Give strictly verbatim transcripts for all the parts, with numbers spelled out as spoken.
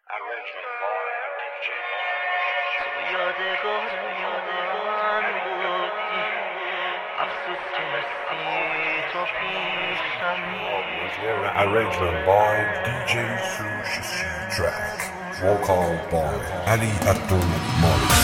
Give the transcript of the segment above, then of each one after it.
یادگار یادگار بودی افسوس که نسی تو پیشم. Arrangement by D J Sushi C Track. Vocal by Ali Abdul Malik.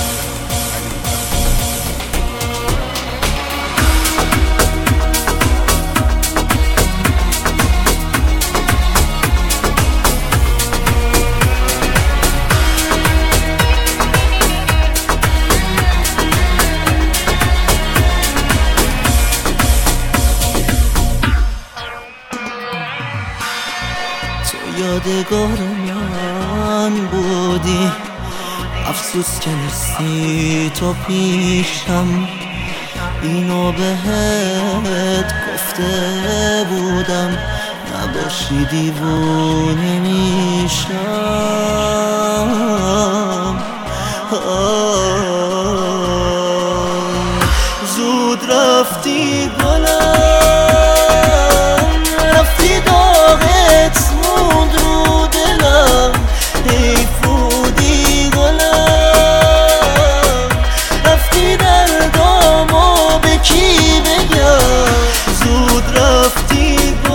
یادگار من بودی افسوس که نیستی تو پیشم. اینو بهت گفته بودم نباشی دیوونه میشم. زود رفتی گلم، رفتی داغت موند رو دلم. حیف بودی گلم، رفتی دردامو به کی بگم. زود رفتی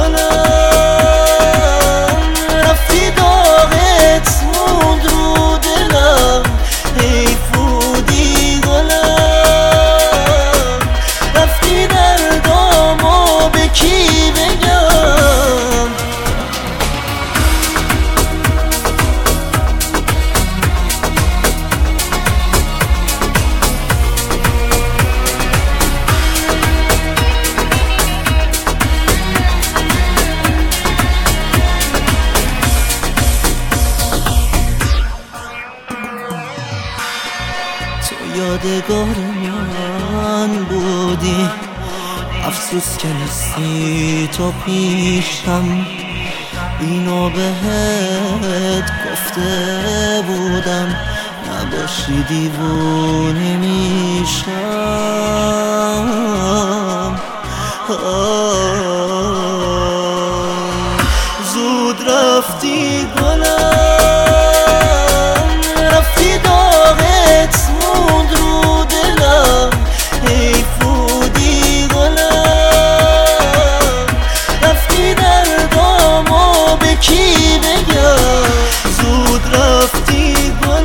گلم، رفتی داغت موند رو دلم. حیف بودی گلم، رفتی دردامو به کی بگم. یادگار من بودی افسوس که نیستی تو پیشم. اینو بهت گفته بودم نباشی دیوونه میشم. زود رفتی گلم، رفتی داغت موند رو دلم. حیف بودی گلم، رفتی دردامو به کی بگم. زود رفتی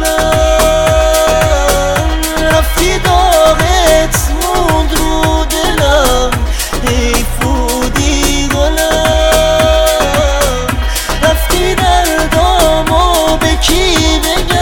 گلم، رفتی داغت موند رو دلم. حیف بودی گلم، رفتی دردامو به کی بگم.